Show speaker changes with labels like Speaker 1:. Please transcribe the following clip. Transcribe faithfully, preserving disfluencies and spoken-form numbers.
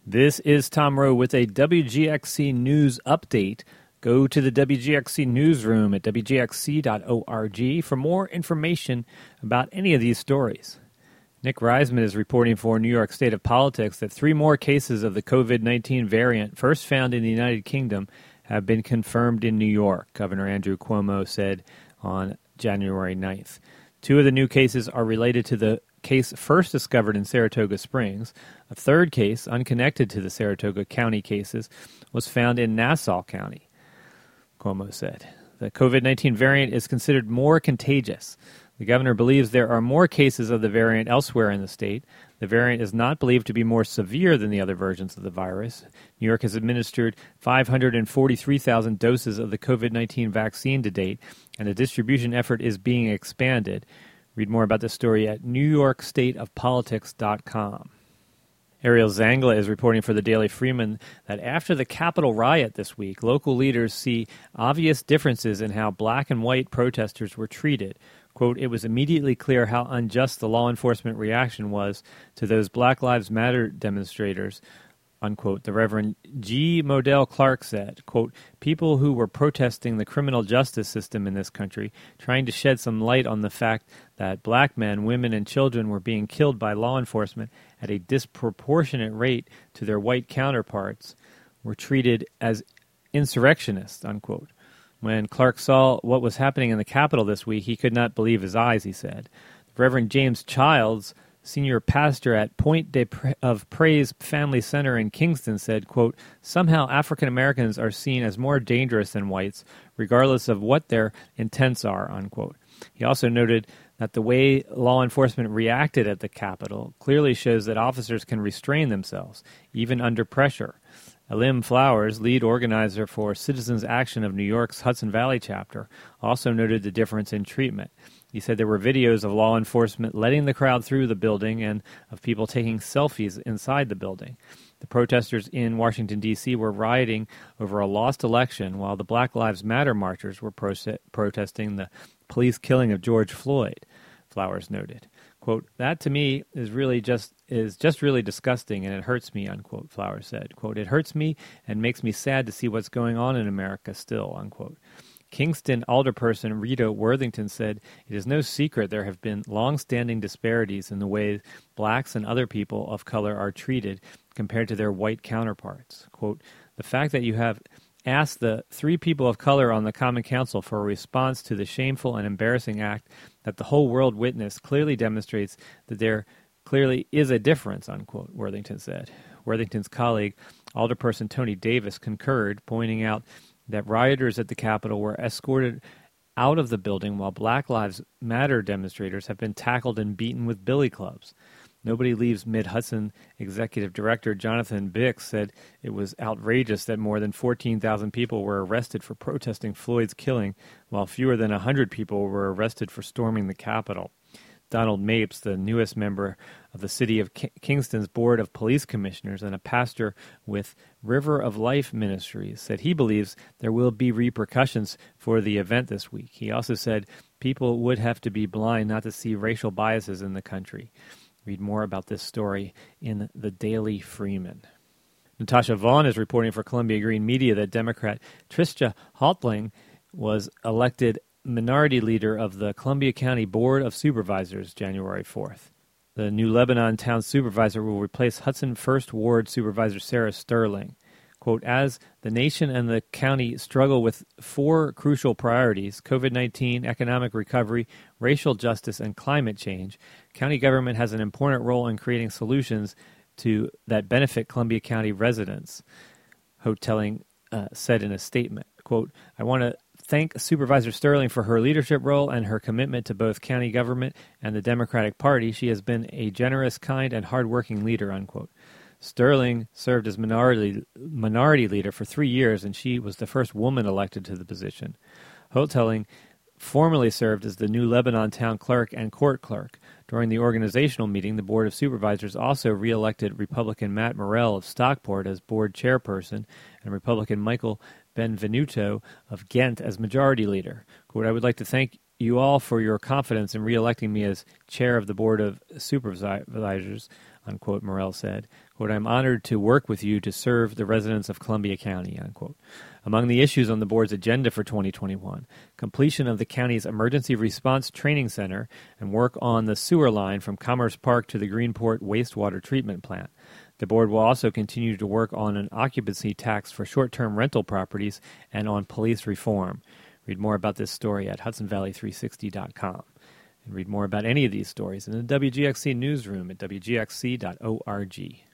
Speaker 1: This is Tom Rowe with a W G X C News Update. Go to the W G X C newsroom at w g x c dot org for more information about any of these stories. Nick Reisman is reporting for New York State of Politics that three more cases of the covid nineteen variant first found in the United Kingdom have been confirmed in New York, Governor Andrew Cuomo said on January ninth. Two of the new cases are related to the case first discovered in Saratoga Springs. A third case, unconnected to the Saratoga County cases, was found in Nassau County, Cuomo said. The covid nineteen variant is considered more contagious. The governor believes there are more cases of the variant elsewhere in the state. The variant is not believed to be more severe than the other versions of the virus. New York has administered five hundred forty-three thousand doses of the covid nineteen vaccine to date, and the distribution effort is being expanded. Read more about this story at new york state of politics dot com. Ariel Zangla is reporting for the Daily Freeman that after the Capitol riot this week, local leaders see obvious differences in how black and white protesters were treated. Quote, it was immediately clear how unjust the law enforcement reaction was to those Black Lives Matter demonstrators, unquote. The Reverend G. Modell Clark said, quote, people who were protesting the criminal justice system in this country, trying to shed some light on the fact that black men, women, and children were being killed by law enforcement at a disproportionate rate to their white counterparts, were treated as insurrectionists, unquote. When Clark saw what was happening in the Capitol this week, he could not believe his eyes, he said. Reverend James Childs, senior pastor at Point de Pra- of Praise Family Center in Kingston, said, quote, somehow African Americans are seen as more dangerous than whites, regardless of what their intents are, unquote. He also noted that the way law enforcement reacted at the Capitol clearly shows that officers can restrain themselves, even under pressure. Elim Flowers, lead organizer for Citizens Action of New York's Hudson Valley chapter, also noted the difference in treatment. He said there were videos of law enforcement letting the crowd through the building and of people taking selfies inside the building. The protesters in Washington, D C were rioting over a lost election, while the Black Lives Matter marchers were pro- protesting the police killing of George Floyd, Flowers noted. Quote, that to me is really just is just really disgusting, and it hurts me, unquote, Flowers said. Quote, it hurts me and makes me sad to see what's going on in America still, unquote. Kingston alderperson Rita Worthington said, it is no secret there have been long-standing disparities in the way blacks and other people of color are treated compared to their white counterparts. Quote, the fact that you have asked the three people of color on the Common Council for a response to the shameful and embarrassing act that the whole world witnessed clearly demonstrates that there clearly is a difference, unquote, Worthington said. Worthington's colleague, alderperson Tony Davis, concurred, pointing out that rioters at the Capitol were escorted out of the building while Black Lives Matter demonstrators have been tackled and beaten with billy clubs. Nobody Leaves Mid-Hudson Executive Director Jonathan Bix said it was outrageous that more than fourteen thousand people were arrested for protesting Floyd's killing, while fewer than one hundred people were arrested for storming the Capitol. Donald Mapes, the newest member of the City of K- Kingston's Board of Police Commissioners and a pastor with River of Life Ministries, said he believes there will be repercussions for the event this week. He also said people would have to be blind not to see racial biases in the country. Read more about this story in the Daily Freeman. Natasha Vaughn is reporting for Columbia Green Media that Democrat Tricia Haltling was elected minority leader of the Columbia County Board of Supervisors January fourth. The new Lebanon town supervisor will replace Hudson First Ward Supervisor Sarah Sterling. Quote, as the nation and the county struggle with four crucial priorities, covid nineteen, economic recovery, racial justice, and climate change, county government has an important role in creating solutions to that benefit Columbia County residents, Hotelling uh, said in a statement. Quote, I want to thank Supervisor Sterling for her leadership role and her commitment to both county government and the Democratic Party. She has been a generous, kind, and hardworking leader, unquote. Sterling served as minority minority leader for three years, and she was the first woman elected to the position. Hotelling formerly served as the new Lebanon town clerk and court clerk. During the organizational meeting, the Board of Supervisors also re-elected Republican Matt Morrell of Stockport as board chairperson and Republican Michael Benvenuto of Ghent as majority leader. Quote, I would like to thank you all for your confidence in re-electing me as chair of the Board of Supervisors, unquote, Morrell said. Quote, I'm honored to work with you to serve the residents of Columbia County, unquote. Among the issues on the board's agenda for twenty twenty-one, completion of the county's Emergency Response Training Center and work on the sewer line from Commerce Park to the Greenport wastewater treatment plant. The board will also continue to work on an occupancy tax for short-term rental properties and on police reform. Read more about this story at Hudson Valley three sixty dot com. And read more about any of these stories in the W G X C newsroom at W G X C dot org.